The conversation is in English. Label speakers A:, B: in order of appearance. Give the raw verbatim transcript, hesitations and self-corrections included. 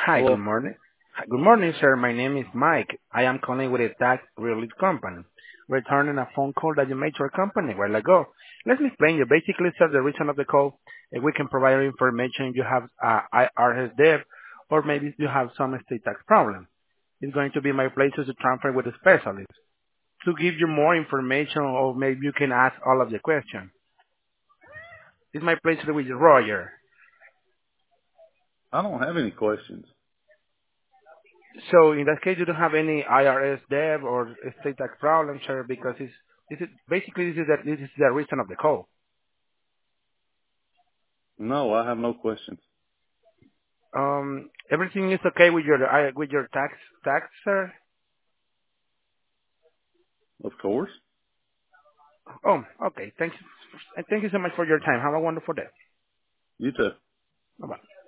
A: Hi, good
B: Hello.
A: morning. Hi, Good morning, sir. My name is Mike. I am calling with a tax relief company, returning a phone call that you made to our company a while ago. Let me explain you. Basically, sir, the reason of the call, if we can provide you information, you have uh, I R S debt, or maybe you have some state tax problem. It's going to be my place to transfer with a specialist to give you more information, or maybe you can ask all of the questions. It's my place with Roger.
B: I don't have any questions.
A: So in that case, you don't have any I R S debt or estate tax problem, sir, because it's this is basically this is the, this is the reason of the call.
B: No, I have no questions.
A: Um, everything is okay with your I- with your tax tax, sir.
B: Of course.
A: Oh, okay. Thanks. Thank you so much for your time. Have a wonderful day.
B: You too.
A: Bye bye.